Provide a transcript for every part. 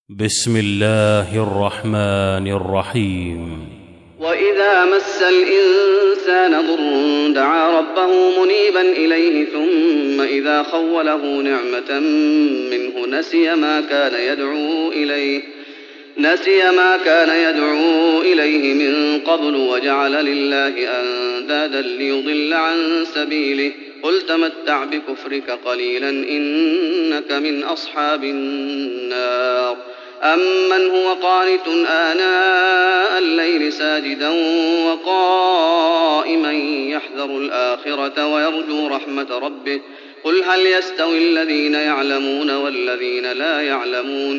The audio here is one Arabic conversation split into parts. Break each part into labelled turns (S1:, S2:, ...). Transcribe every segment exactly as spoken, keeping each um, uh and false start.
S1: بسم الله الرحمن الرحيم.
S2: وإذا مس الإنسان ضر دعا ربه منيبا إليه ثم إذا خوله نعمة منه نسي ما كان يدعو إليه نسي ما كان يدعو إليه من قبل وجعل لله أندادا ليضل عن سبيله قل تمتع بكفرك قليلا إنك من أصحاب النار. أمن هو قانت آناء الليل ساجدا وقائما يحذر الآخرة ويرجو رحمة ربه قل هل يستوي الذين يعلمون والذين لا يعلمون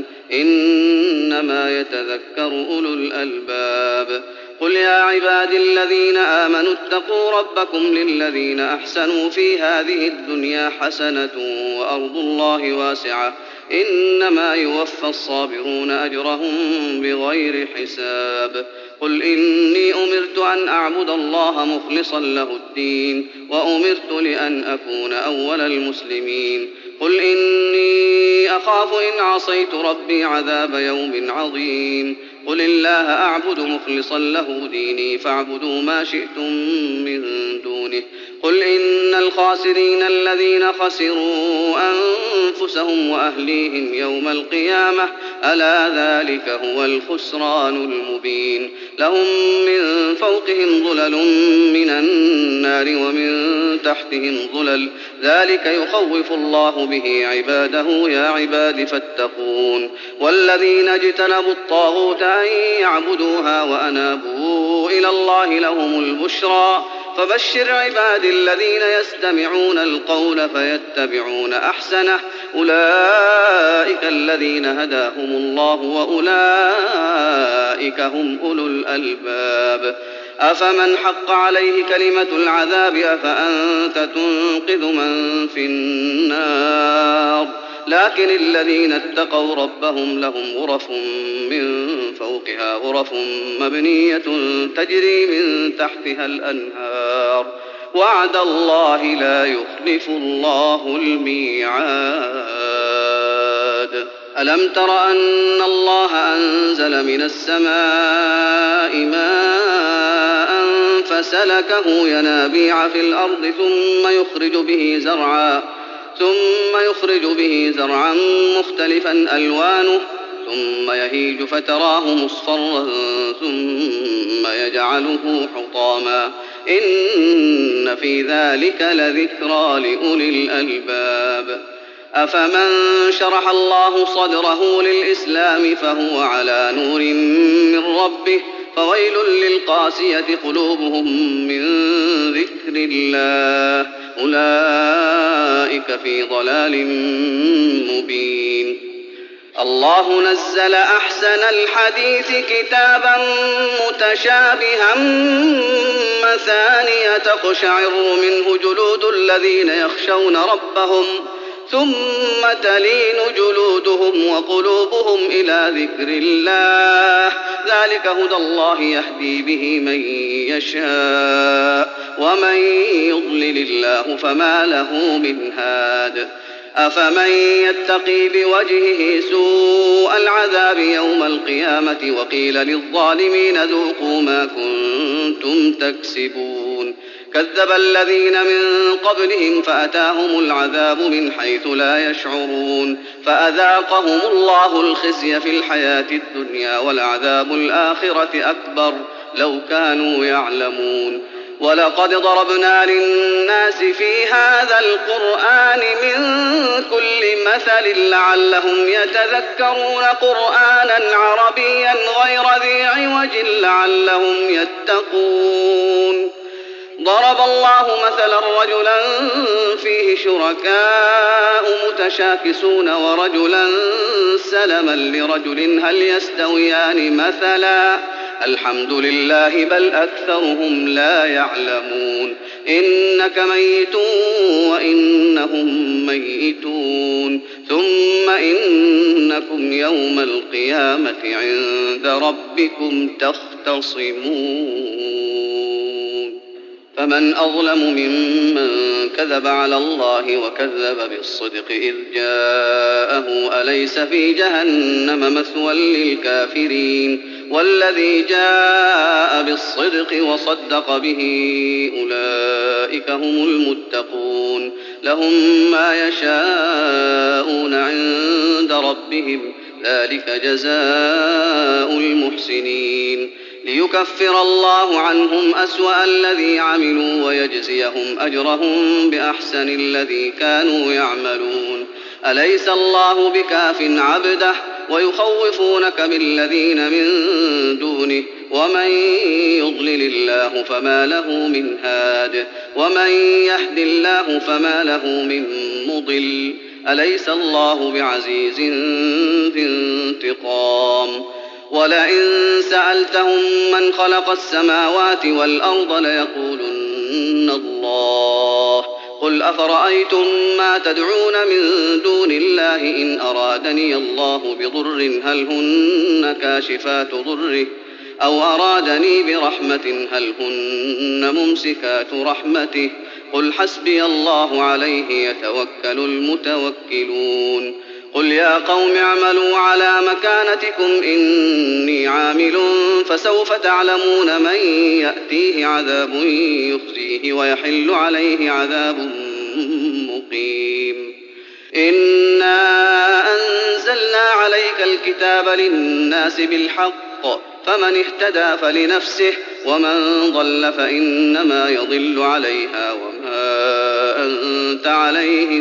S2: إنما يتذكر أولو الألباب. قل يا عباد الذين آمنوا اتقوا ربكم للذين أحسنوا في هذه الدنيا حسنة وأرض الله واسعة إنما يوفى الصابرون أجرهم بغير حساب. قل إني أمرت أن أعبد الله مخلصا له الدين وأمرت لأن أكون أول المسلمين. قل إني أخاف إن عصيت ربي عذاب يوم عظيم. قل الله أعبد مخلصا له ديني فاعبدوا ما شئتم من دونه. قل إن الخاسرين الذين خسروا أنفسهم وأهليهم يوم القيامة ألا ذلك هو الخسران المبين. لهم من فوقهم ظلل من النار ومن تحتهم ظلل ذلك يخوف الله به عباده يا عباد فاتقون. والذين اجتنبوا الطاغوت أن يعبدوها وأنابوا إلى الله لهم البشرى فبشر عباد الذين يستمعون القول فيتبعون أحسنه أولئك الذين هداهم الله وأولئك هم أولو الألباب. أفمن حق عليه كلمة العذاب أفأنت تنقذ من في النار. لكن الذين اتقوا ربهم لهم غرف من فوقها غرف مبنية تجري من تحتها الأنهار وعد الله لا يخلف الله الميعاد. ألم تر أن الله أنزل من السماء ماء فسلكه ينابيع في الأرض ثم يخرج به زرعا ثم يخرج به زرعا مختلفا ألوانه ثم يهيج فتراه مصفرا ثم يجعله حطاما إن في ذلك لذكرى لأولي الألباب. أفمن شرح الله صدره للإسلام فهو على نور من ربه فويل للقاسية قلوبهم من ذكر الله أولئك في ضلال مبين. الله نزل أحسن الحديث كتابا متشابها مثانية تقشعر منه جلود الذين يخشون ربهم ثم تلين جلودهم وقلوبهم إلى ذكر الله ذلك هدى الله يهدي به من يشاء ومن يضلل الله فما له من هاد. أفمن يتقي بوجهه سوء العذاب يوم القيامة وقيل للظالمين ذوقوا ما كنتم تكسبون. كذب الذين من قبلهم فأتاهم العذاب من حيث لا يشعرون فأذاقهم الله الخزي في الحياة الدنيا ولعذاب الآخرة أكبر لو كانوا يعلمون. ولقد ضربنا للناس في هذا القرآن من كل مثل لعلهم يتذكرون قرآنا عربيا غير ذي عوج لعلهم يتقون. ضرب الله مثلا رجلا فيه شركاء متشاكسون ورجلا سلما لرجل هل يستويان مثلا الحمد لله بل أكثرهم لا يعلمون. إنك ميت وإنهم ميتون ثم إنكم يوم القيامة عند ربكم تختصمون. فمن أظلم ممن كذب على الله وكذب بالصدق إذ جاءه أليس في جهنم مثوى للكافرين والذي جاء بالصدق وصدق به أولئك هم المتقون لهم ما يشاءون عند ربهم ذلك جزاء المحسنين ليكفر الله عنهم أسوأ الذي عملوا ويجزيهم أجرهم بأحسن الذي كانوا يعملون أليس الله بكاف عبده ويخوفونك بالذين من دونه ومن يضلل الله فما له من هاد ومن يهد الله فما له من مضل أليس الله بعزيز ذي انتقام ولئن سألتهم من خلق السماوات والأرض ليقولن الله قل أفرأيتم ما تدعون من دون الله إن أرادني الله بضر هل هن كاشفات ضره أو أرادني برحمة هل هن ممسكات رحمته قل حسبي الله عليه يتوكل المتوكلون قل يا قوم اعملوا على مكانتكم إني عامل فسوف تعلمون من يأتيه عذاب يخزيه ويحل عليه عذاب مقيم إنا أنزلنا عليك الكتاب للناس بالحق فمن اهتدى فلنفسه ومن ضل فإنما يضل عليها وما أنت عليهم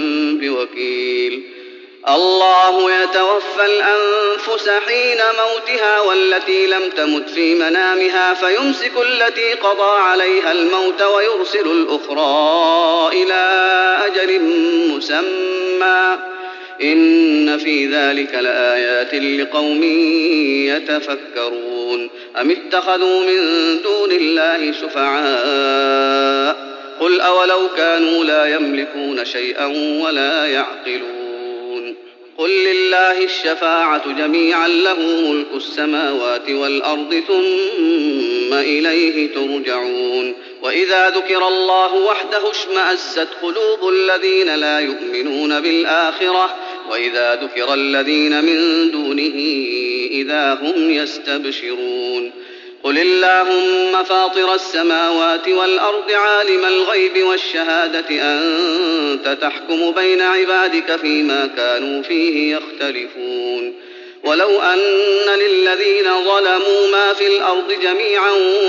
S2: بوكيل الله يتوفى الأنفس حين موتها والتي لم تمت في منامها فيمسك التي قضى عليها الموت ويرسل الأخرى إلى أجل مسمى إن في ذلك لآيات لقوم يتفكرون أم اتخذوا من دون الله شفعاء قل أولو كانوا لا يملكون شيئا ولا يعقلون قل لله الشفاعة جميعا له ملك السماوات والأرض ثم إليه ترجعون وإذا ذكر الله وحده اشمأزت قلوب الذين لا يؤمنون بالآخرة وإذا ذكر الذين من دونه إذا هم يستبشرون قل اللهم فاطر السماوات والأرض عالم الغيب والشهادة أنت تحكم بين عبادك فيما كانوا فيه يختلفون ولو أن للذين ظلموا ما في الأرض جميعا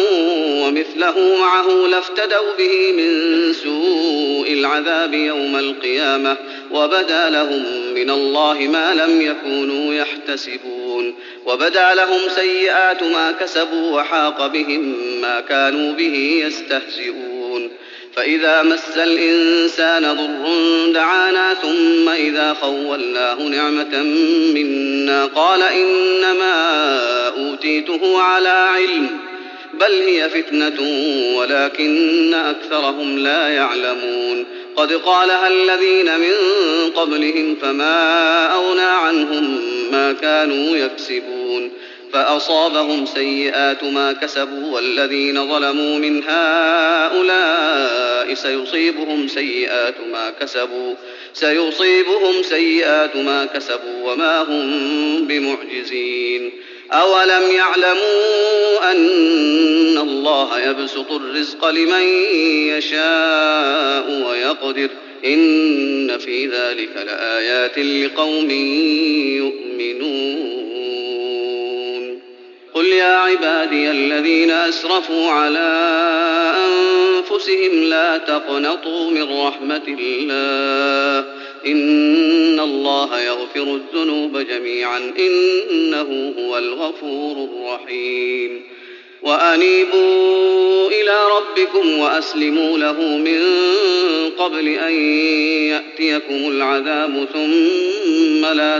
S2: ومثله معه لافتدوا به من سوء العذاب يوم القيامة وبدا لهم من الله ما لم يكونوا يحتسبون وبدا لهم سيئات ما كسبوا وحاق بهم ما كانوا به يستهزئون فإذا مس الإنسان ضر دعانا ثم إذا خولناه نعمة منا قال إنما أوتيته على علم بل هي فتنة ولكن أكثرهم لا يعلمون قد قالها الذين من قبلهم فما أغنى عنهم ما كانوا يكسبون فأصابهم سيئات ما كسبوا والذين ظلموا من هؤلاء سيصيبهم سيئات ما كسبوا سيصيبهم سيئات ما كسبوا وما هم بمعجزين أولم يعلموا أن الله يبسط الرزق لمن يشاء ويقدر إن في ذلك لآيات لقوم يؤمنون قل يا عبادي الذين أسرفوا على أنفسهم لا تقنطوا من رحمة الله إن الله يغفر الذنوب جميعا إنه هو الغفور الرحيم وأنيبوا إلى ربكم وأسلموا له من قبل أن يأتيكم العذاب ثم لا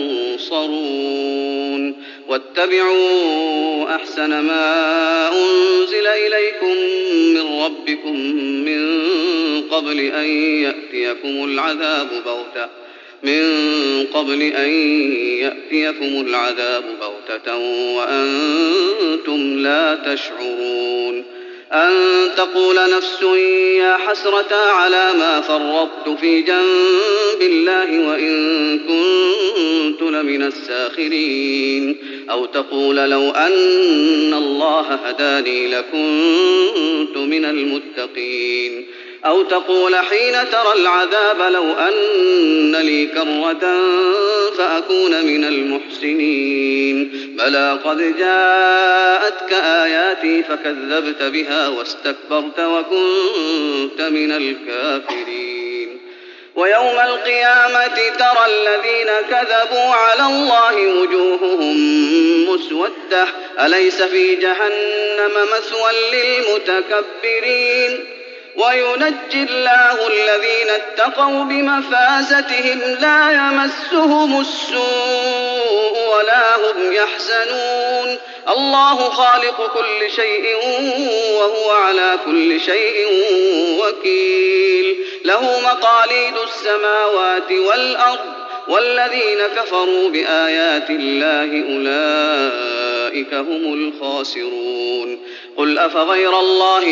S2: تنصرون واتبعوا أحسن ما أنزل إليكم من ربكم من قبل أن يأتيكم العذاب بغتة من قبل أن يأتيكم العذاب بغتة وأنتم لا تشعرون أن تقول نفس يا حسرة على ما فرطت في جنب الله وإن كنت لمن الساخرين أو تقول لو أن الله هداني لكنت من المتقين أو تقول حين ترى العذاب لو أن لي كرة فأكون من المحسنين بلى قد جاءتك آياتي فكذبت بها واستكبرت وكنت من الكافرين ويوم القيامة ترى الذين كذبوا على الله وجوههم مسودة أليس في جهنم مثوى للمتكبرين وينجي الله الذين اتقوا بمفازتهم لا يمسهم السوء ولا هم يحزنون الله خالق كل شيء وهو على كل شيء وكيل له مقاليد السماوات والأرض والذين كفروا بآيات الله أولئك هم الخاسرون قل أفغير الله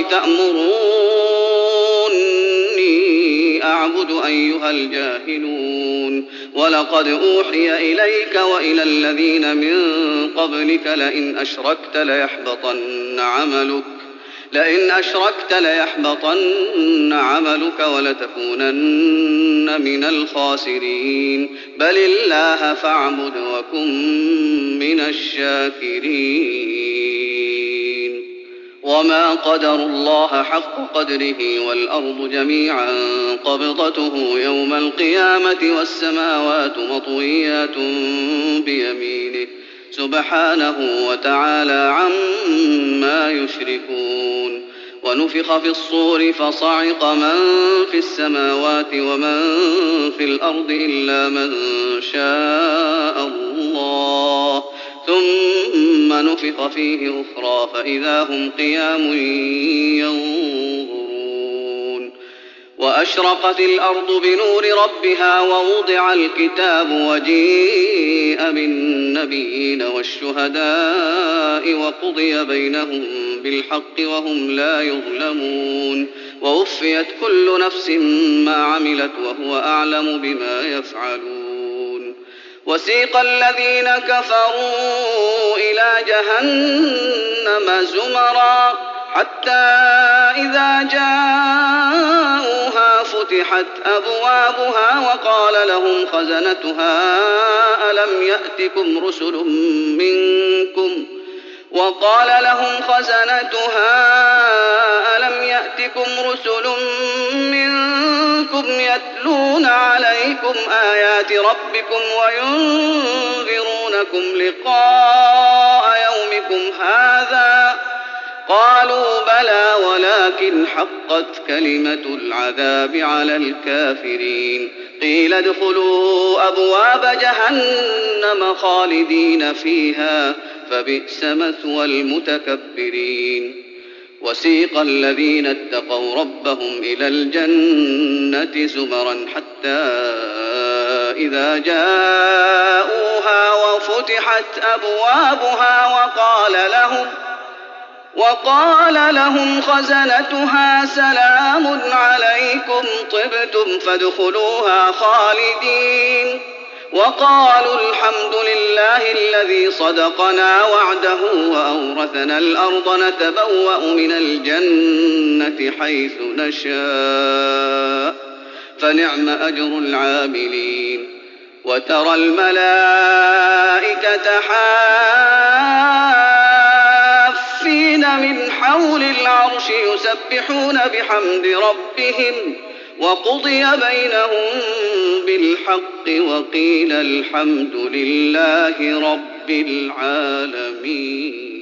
S2: تأمروني أعبد أيها الجاهلون ولقد أوحي إليك وإلى الذين من قبلك لئن أشركت ليحبطن عملك لئن أشركت ليحبطن عملك ولتكونن من الخاسرين بل الله فاعبد وكن من الشاكرين وما قدروا الله حق قدره والأرض جميعا قبضته يوم القيامة والسماوات مطويات بيمينه سبحانه وتعالى عما يشركون ونفخ في الصور فصعق من في السماوات ومن في الأرض إلا من شاء الله ثم نفخ فيه أخرى فإذا هم قيام ينظرون وأشرقت الأرض بنور ربها ووضع الكتاب وجيء بالنبيين والشهداء وقضي بينهم بالحق وهم لا يظلمون ووفيت كل نفس ما عملت وهو أعلم بما يفعلون وسيق الذين كفروا إلى جهنم زمرا حتى إذا جاءوها فتحت أبوابها وقال لهم خزنتها ألم يأتكم رسل منكم وقال لهم خزنتها ألم يأتكم رسل منكم يتلون عليكم آيات ربكم وينذرونكم لقاء يومكم هذا قالوا بلى ولكن حقت كلمة العذاب على الكافرين قيل ادخلوا أبواب جهنم خالدين فيها فبئس مثوى المتكبرين وسيق الذين اتقوا ربهم إلى الجنة زمرا حتى إذا جاءوها وفتحت أبوابها وقال لهم وقال لهم خزنتها سلام عليكم طبتم فادخلوها خالدين وقالوا الحمد لله الذي صدقنا وعده وأورثنا الأرض نتبوأ من الجنة حيث نشاء فنعم أجر العاملين وترى الملائكة حافين من حول العرش يسبحون بحمد ربهم وقضي بينهم بالحق وقيل الحمد لله رب العالمين.